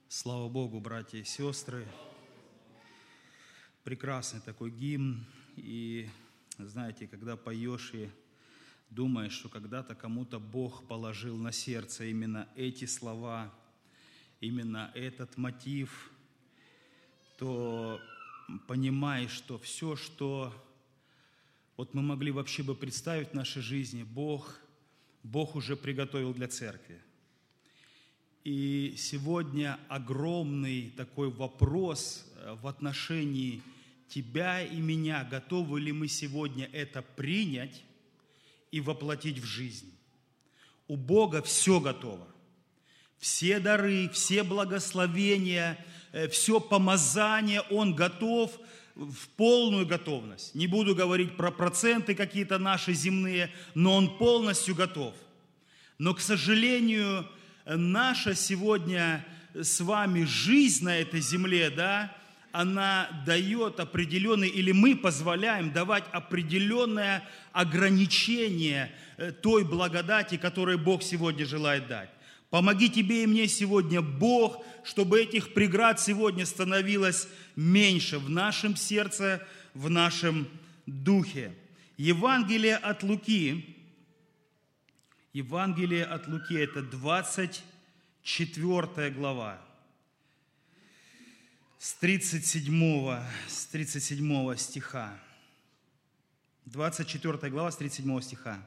Слава Богу, братья и сестры. Прекрасный такой гимн. И знаете, когда поешь и думаешь, что когда-то кому-то Бог положил на сердце именно эти слова, именно этот мотив, то понимаешь, что все, что вот мы могли вообще бы представить в нашей жизни, Бог уже приготовил для церкви. И сегодня огромный такой вопрос в отношении тебя и меня. Готовы ли мы сегодня это принять и воплотить в жизнь? У Бога все готово. Все дары, все благословения, все помазание Он готов в полную готовность. Не буду говорить про проценты какие-то наши земные, но Он полностью готов. Но, к сожалению, наша сегодня с вами жизнь на этой земле, да, она дает определенный, или мы позволяем давать определенное ограничение той благодати, которую Бог сегодня желает дать. Помоги тебе и мне сегодня, Бог, чтобы этих преград сегодня становилось меньше в нашем сердце, в нашем духе. Евангелие от Луки, это 24 глава, с 37 стиха. 24 глава, с 37 стиха.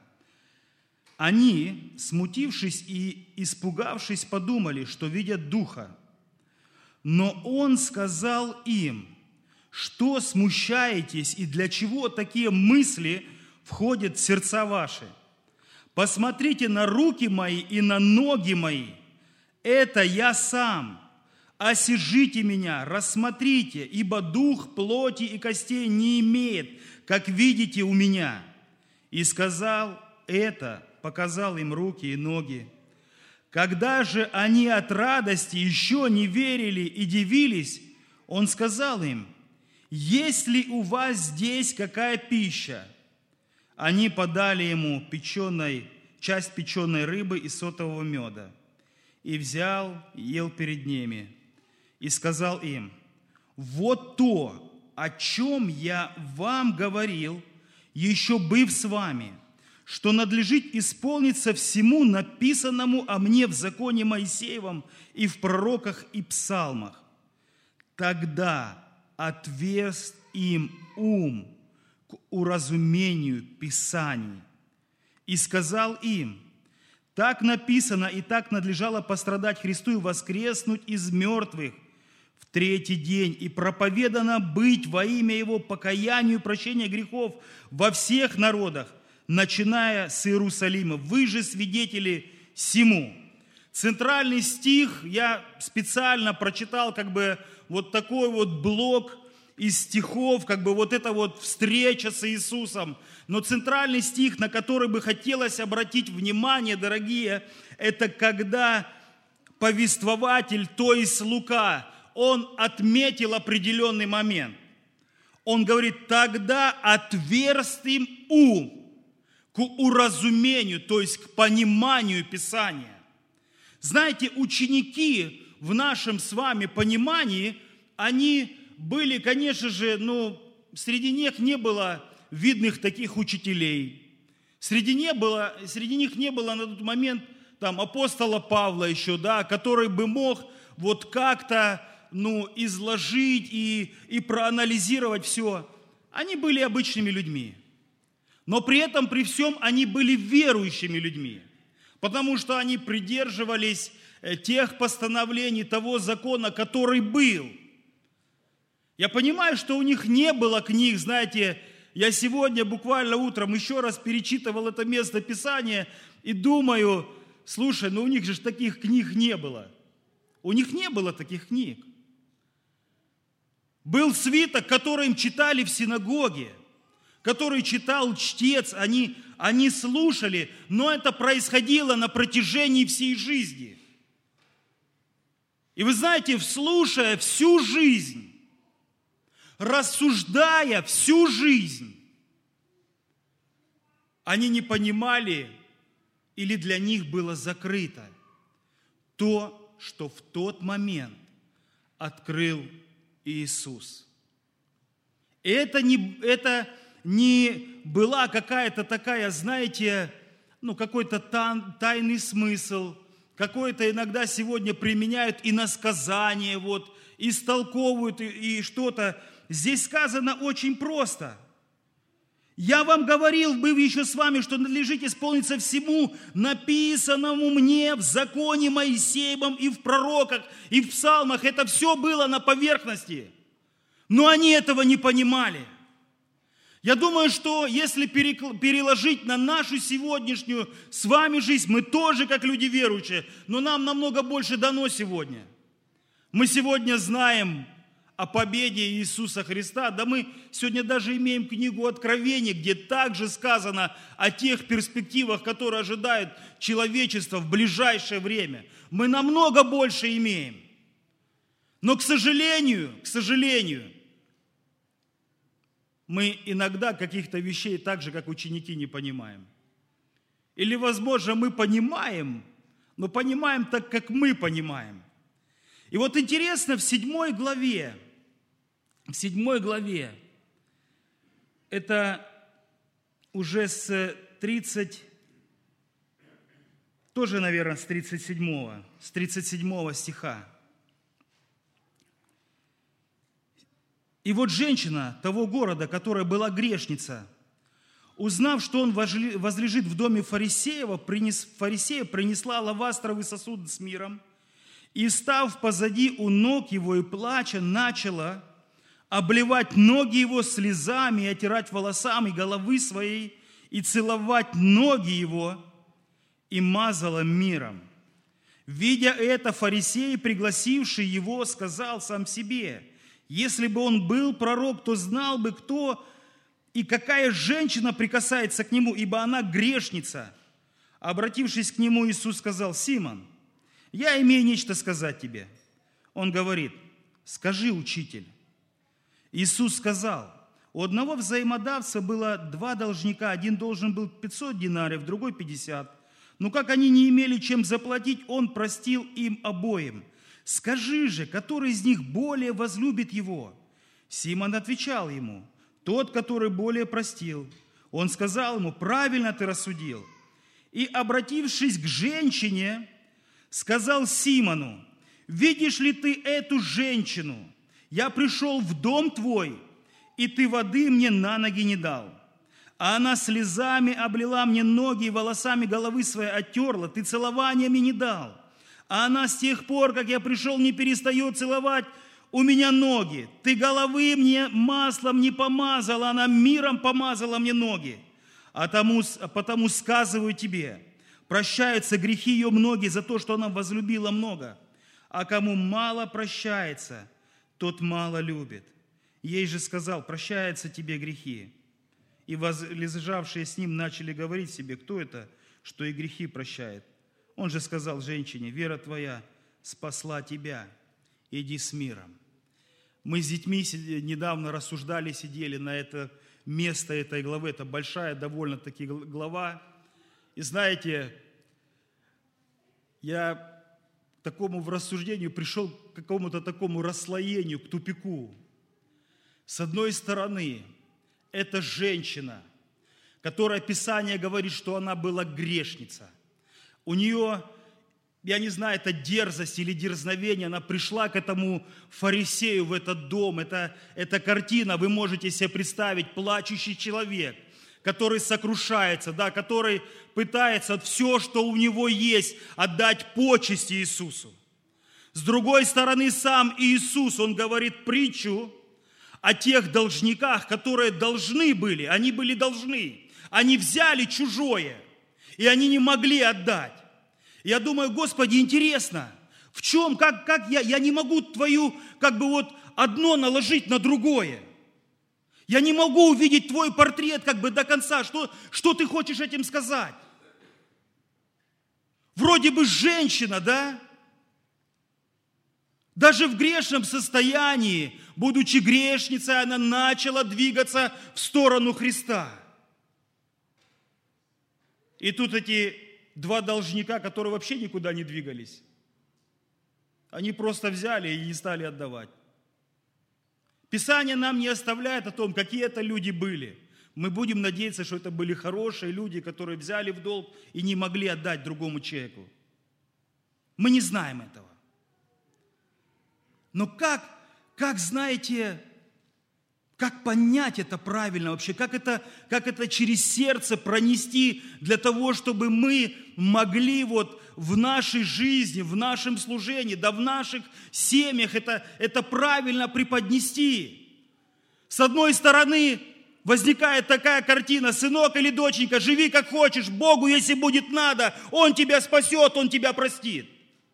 Они, смутившись и испугавшись, подумали, что видят духа. Но Он сказал им: что смущаетесь и для чего такие мысли входят в сердца ваши? Посмотрите на руки мои и на ноги мои. Это я сам. Осижите меня, рассмотрите, ибо дух плоти и костей не имеет, как видите у меня. И сказал это, показал им руки и ноги. Когда же они от радости еще не верили и дивились, Он сказал им: есть ли у вас здесь какая пища? Они подали ему часть печеной рыбы и сотового меда. И взял, ел перед ними. И сказал им: вот то, о чем я вам говорил, еще быв с вами, что надлежит исполниться всему написанному о мне в законе Моисеевом и в пророках и псалмах. Тогда отверз им ум к уразумению Писаний. И сказал им: так написано и так надлежало пострадать Христу и воскреснуть из мертвых в третий день, и проповедано быть во имя Его покаянию и прощения грехов во всех народах, начиная с Иерусалима. Вы же свидетели сему. Центральный стих я специально прочитал, вот такой вот блок из стихов, вот эта вот встреча с Иисусом. Но центральный стих, на который бы хотелось обратить внимание, дорогие, это когда повествователь, то есть Лука, он отметил определенный момент. Он говорит: тогда отверз им ум к уразумению, то есть к пониманию Писания. Знаете, ученики в нашем с вами понимании, они были, конечно же, среди них не было видных таких учителей. Среди них не было на тот момент апостола Павла еще, который бы мог вот как-то изложить и проанализировать все. Они были обычными людьми. Но при этом, при всем, они были верующими людьми, потому что они придерживались тех постановлений, того закона, который был. Я понимаю, что у них не было книг, знаете, я сегодня буквально утром еще раз перечитывал это место Писания и думаю: слушай, у них же таких книг не было. У них не было таких книг. Был свиток, который им читали в синагоге, который читал чтец, они слушали, но это происходило на протяжении всей жизни. И вы знаете, слушая всю жизнь, рассуждая всю жизнь, они не понимали, или для них было закрыто то, что в тот момент открыл Иисус. И это не была какая-то такая, знаете, какой-то тайный смысл, какой-то иногда сегодня применяют иносказание, истолковывают и что-то. Здесь сказано очень просто. Я вам говорил, был еще с вами, что надлежит исполниться всему написанному мне в законе Моисеевом и в пророках, и в псалмах. Это все было на поверхности. Но они этого не понимали. Я думаю, что если переложить на нашу сегодняшнюю с вами жизнь, мы тоже как люди верующие, но нам намного больше дано сегодня. Мы сегодня знаем о победе Иисуса Христа, да мы сегодня даже имеем книгу Откровения, где также сказано о тех перспективах, которые ожидают человечество в ближайшее время. Мы намного больше имеем. Но, к сожалению, мы иногда каких-то вещей так же, как ученики, не понимаем. Или, возможно, мы понимаем, но понимаем так, как мы понимаем. И вот интересно, в 7 главе, это уже с 37 стиха. И вот женщина того города, которая была грешница, узнав, что он возлежит в доме фарисея, принесла алавастровый сосуд с миром, и, став позади у ног его и плача, начала обливать ноги его слезами и отирать волосами головы своей, и целовать ноги его, и мазала миром. Видя это, фарисей, пригласивший его, сказал сам себе: если бы он был пророк, то знал бы, кто и какая женщина прикасается к нему, ибо она грешница. Обратившись к нему, Иисус сказал: Симон, я имею нечто сказать тебе. Он говорит: скажи, учитель. Иисус сказал: у одного взаимодавца было 2 должника, один должен был 500 динариев, другой 50. Но как они не имели чем заплатить, он простил им обоим. Скажи же, который из них более возлюбит его? Симон отвечал ему: тот, который более простил. Он сказал ему: правильно ты рассудил. И, обратившись к женщине, сказал Симону: видишь ли ты эту женщину? Я пришел в дом твой, и ты воды мне на ноги не дал. А она слезами облила мне ноги и волосами головы своей оттерла, ты целованиями не дал. А она с тех пор, как я пришел, не перестает целовать у меня ноги. Ты головы мне маслом не помазала, она миром помазала мне ноги. Потому сказываю тебе, прощаются грехи ее многие за то, что она возлюбила много. А кому мало прощается, тот мало любит. Ей же сказал: прощаются тебе грехи. И возлежавшие с ним начали говорить себе: кто это, что и грехи прощает? Он же сказал женщине: вера твоя спасла тебя, иди с миром. Мы с детьми недавно рассуждали, сидели на это место этой главы. Это большая довольно-таки глава. И знаете, я к такому в рассуждению пришел к какому-то такому расслоению, к тупику. С одной стороны, это женщина, которая Писание говорит, что она была грешница. У нее, я не знаю, это дерзость или дерзновение, она пришла к этому фарисею в этот дом. Это картина, вы можете себе представить, плачущий человек, который сокрушается, который пытается все, что у него есть, отдать почести Иисусу. С другой стороны, сам Иисус, Он говорит притчу о тех должниках, которые должны были, они были должны. Они взяли чужое, и они не могли отдать. Я думаю: Господи, интересно, в чем, как я не могу твою, одно наложить на другое. Я не могу увидеть твой портрет до конца. Что ты хочешь этим сказать? Вроде бы женщина, да? Даже в грешном состоянии, будучи грешницей, она начала двигаться в сторону Христа. И тут эти 2 должника, которые вообще никуда не двигались, Они просто взяли и не стали отдавать. Писание нам не оставляет о том, какие это люди были. Мы будем надеяться, что это были хорошие люди, которые взяли в долг и не могли отдать другому человеку. Мы не знаем этого. Но как знаете, как понять это правильно вообще? Как это через сердце пронести для того, чтобы мы могли вот в нашей жизни, в нашем служении, да в наших семьях это правильно преподнести? С одной стороны, возникает такая картина: сынок или доченька, живи как хочешь, Богу, если будет надо, Он тебя спасет, Он тебя простит.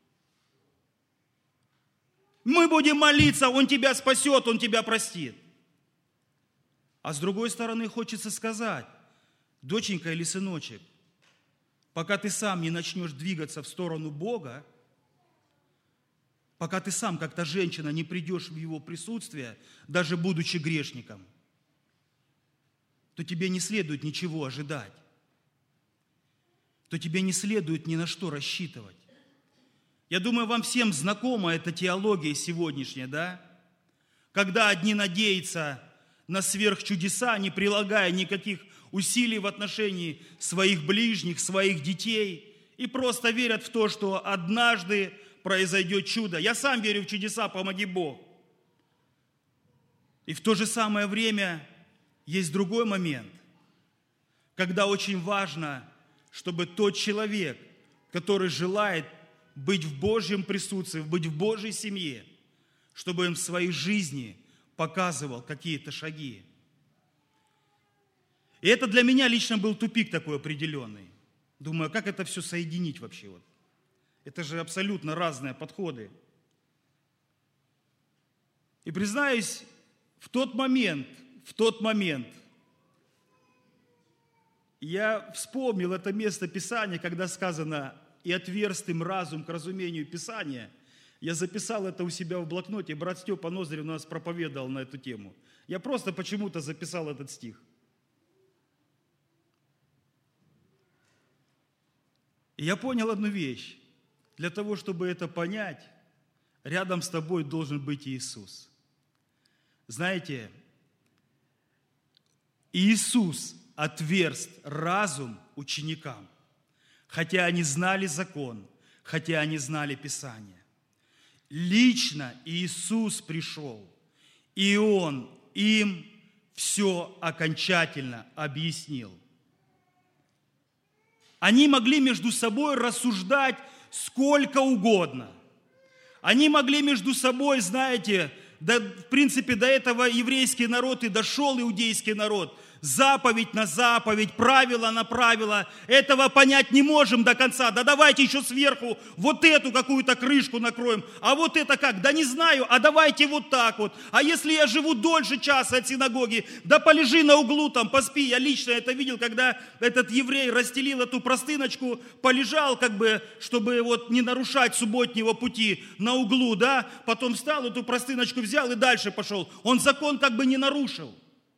Мы будем молиться, Он тебя спасет, Он тебя простит. А с другой стороны, хочется сказать: доченька или сыночек, пока ты сам не начнешь двигаться в сторону Бога, пока ты сам, как та женщина, не придешь в Его присутствие, даже будучи грешником, то тебе не следует ничего ожидать, то тебе не следует ни на что рассчитывать. Я думаю, вам всем знакома эта теология сегодняшняя, да? Когда одни надеются на сверхчудеса, не прилагая никаких усилий в отношении своих ближних, своих детей, и просто верят в то, что однажды произойдет чудо. Я сам верю в чудеса, помоги Бог. И в то же самое время есть другой момент, когда очень важно, чтобы тот человек, который желает быть в Божьем присутствии, быть в Божьей семье, чтобы он в своей жизни показывал какие-то шаги. И это для меня лично был тупик такой определенный. Думаю, как это все соединить вообще? Вот? Это же абсолютно разные подходы. И признаюсь, в тот момент я вспомнил это место Писания, когда сказано: «И отверст им разум к разумению Писания». Я записал это у себя в блокноте. Брат Степа Ноздрев у нас проповедовал на эту тему. Я просто почему-то записал этот стих. И я понял одну вещь. Для того, чтобы это понять, рядом с тобой должен быть Иисус. Знаете, Иисус отверст разум ученикам, хотя они знали закон, хотя они знали Писание. Лично Иисус пришел, и Он им все окончательно объяснил. Они могли между собой рассуждать сколько угодно. Они могли между собой, знаете, да, в принципе, до этого еврейский народ и дошел иудейский народ. Заповедь на заповедь, правило на правило. Этого понять не можем до конца. Да давайте еще сверху вот эту какую-то крышку накроем. А вот это как? Да не знаю, а давайте вот так вот. А если я живу дольше часа от синагоги, да полежи на углу там, поспи. Я лично это видел, когда этот еврей расстелил эту простыночку, полежал как бы, чтобы вот не нарушать субботнего пути на углу, да. Потом встал, эту простыночку взял и дальше пошел. Он закон как бы не нарушил.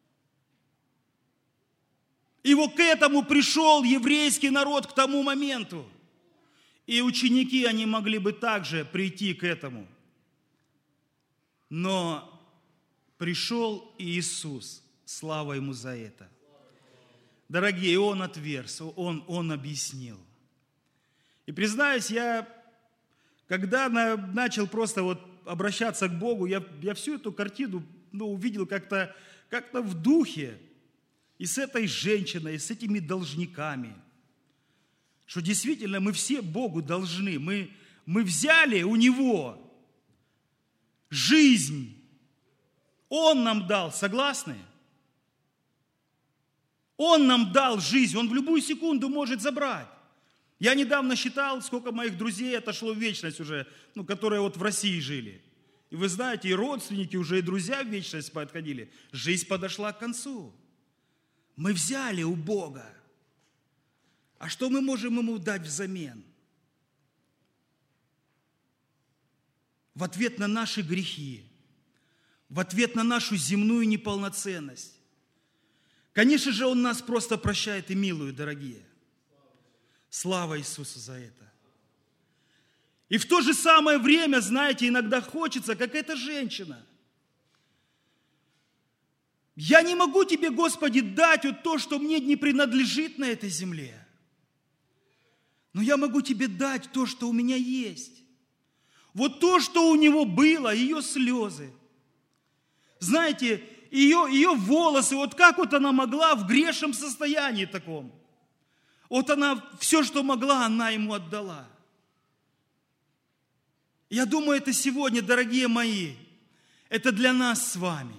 И вот к этому пришел еврейский народ к тому моменту. И ученики, они могли бы также прийти к этому. Но пришел Иисус, слава Ему за это. Дорогие, Он отверз, Он объяснил. И признаюсь, я, когда начал просто вот обращаться к Богу, я всю эту картину увидел как-то в духе. И с этой женщиной, и с этими должниками. Что действительно мы все Богу должны. Мы взяли у Него жизнь. Он нам дал, согласны? Он нам дал жизнь. Он в любую секунду может забрать. Я недавно считал, сколько моих друзей отошло в вечность уже, которые вот в России жили. И вы знаете, и родственники уже, и друзья в вечность подходили. Жизнь подошла к концу. Мы взяли у Бога. А что мы можем Ему дать взамен? В ответ на наши грехи, в ответ на нашу земную неполноценность. Конечно же, Он нас просто прощает и милует, дорогие. Слава Иисусу за это. И в то же самое время, знаете, иногда хочется, как эта женщина. Я не могу тебе, Господи, дать вот то, что мне не принадлежит на этой земле. Но я могу тебе дать то, что у меня есть. Вот то, что у него было, ее слезы. Знаете, ее волосы, вот как вот она могла в грешном состоянии таком. Вот она все, что могла, она ему отдала. Я думаю, это сегодня, дорогие мои, это для нас с вами.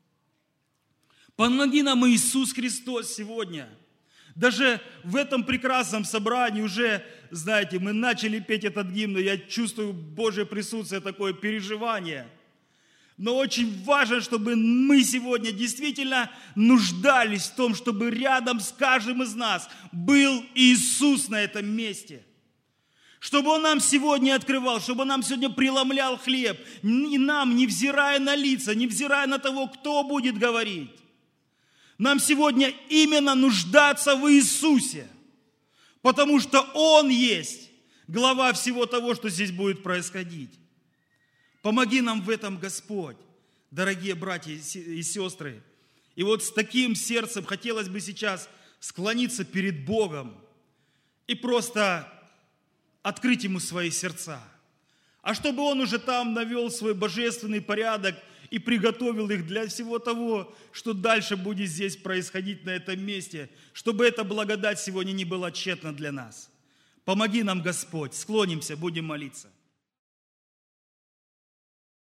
Помоги нам, Иисус Христос, сегодня. Даже в этом прекрасном собрании уже, знаете, мы начали петь этот гимн, и я чувствую Божье присутствие, такое переживание. Но очень важно, чтобы мы сегодня действительно нуждались в том, чтобы рядом с каждым из нас был Иисус на этом месте. Чтобы Он нам сегодня открывал, чтобы Он нам сегодня преломлял хлеб. И нам, невзирая на лица, невзирая на того, кто будет говорить. Нам сегодня именно нуждаться в Иисусе. Потому что Он есть глава всего того, что здесь будет происходить. Помоги нам в этом, Господь, дорогие братья и сестры. И вот с таким сердцем хотелось бы сейчас склониться перед Богом и просто открыть Ему свои сердца. А чтобы Он уже там навел свой божественный порядок и приготовил их для всего того, что дальше будет здесь происходить на этом месте, чтобы эта благодать сегодня не была тщетна для нас. Помоги нам, Господь, склонимся, будем молиться.